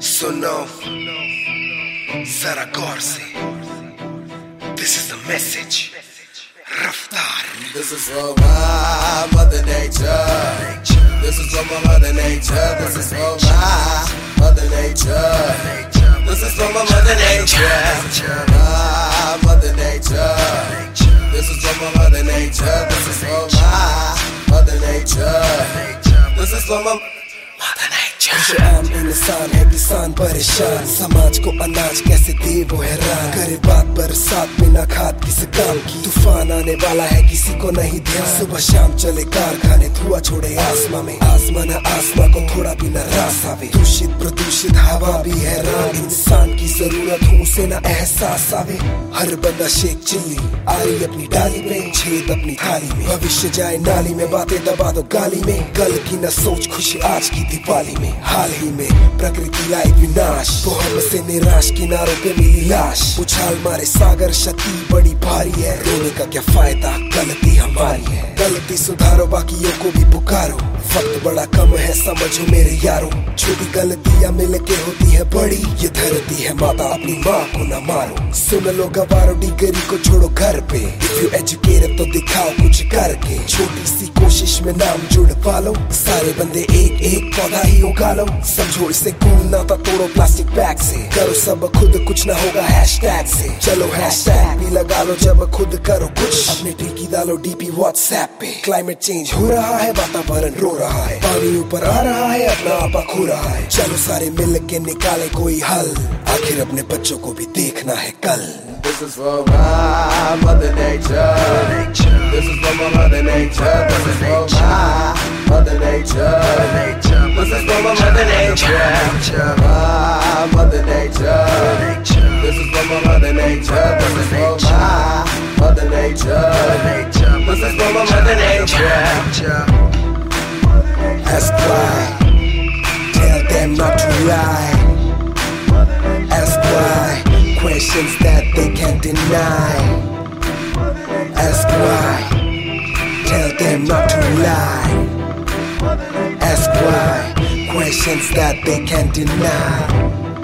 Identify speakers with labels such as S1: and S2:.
S1: सुनो जरा गौर से, this is the message. रफ्तार.
S2: This is for my mother nature. This is for my mother nature. This is for my mother nature. This is for my mother nature. My mother nature. This is for my mother nature. This is for my mother nature. This is for my mother nature.
S3: आम इंसान है किसान परेशान, समाज को अनाज कैसे दे वो हैरान। करे बात बरसात बिना खाद किस काम की, तूफान आने वाला है किसी को नहीं ध्यान। सुबह शाम चले कारखाने, धुआं छोड़े आसमां में, आसमान आसमां को थोड़ा भी न रास आवे। दूषित प्रदूषित हवा भी हैरान, इंसान की जरूरत हो उसे न एहसास आवे। हर बंदा शेख चिल्ली आ रही अपनी डाली में, छेद अपनी थाली में, भविष्य जाए नाली में, बातें दबा दो गाली में। कल की न सोच खुशी आज की दिवाली में, हाल ही में प्रकृति लाई विनाश, तो हमसे निराश किनारों पे मिली लाश। उछाल मारे सागर क्षति बड़ी भारी है, रोने का क्या फायदा गलती हमारी है। गलती सुधारो बाकियों को भी पुकारो, वक्त बड़ा कम है समझो मेरे यारों। छोटी गलतियां मिलके होती है बड़ी, ये धरती है माता अपनी माँ को न मारो। सुन लो गवारो डिग्री को छोड़ो घर पे, इफ यू एजुकेटेड तो दिखाओ कुछ करके। छोटी सी कोशिश में नाम जुड़ पालो, सारे बंदे एक एक पौधा ही उगा लो। समझो इसे कूल नाता तोड़ो प्लास्टिक बैग से, करो सब खुद कुछ ना होगा हैशटैग से। चलो हैशटैग भी लगा लो जब खुद करो कुछ, अपने टिकी डालो डीपी व्हाट्सएप पे। क्लाइमेट चेंज हो रहा है, वातावरण रो रहा है, पानी ऊपर आ रहा है, अपना आपा खो रहा है। चलो सारे मिल के निकाले कोई हल, आखिर अपने बच्चों को भी देखना है कल।
S2: This is for my mother nature. This is for my mother nature. This is for my mother nature. This is for my mother nature. My mother nature. This is for my mother nature. This is for my mother nature. This is for my mother nature.
S3: Ask why, tell them not to lie. Ask why, questions that they can't deny. Ask why, tell them not to lie. Ask why, questions that they can't deny.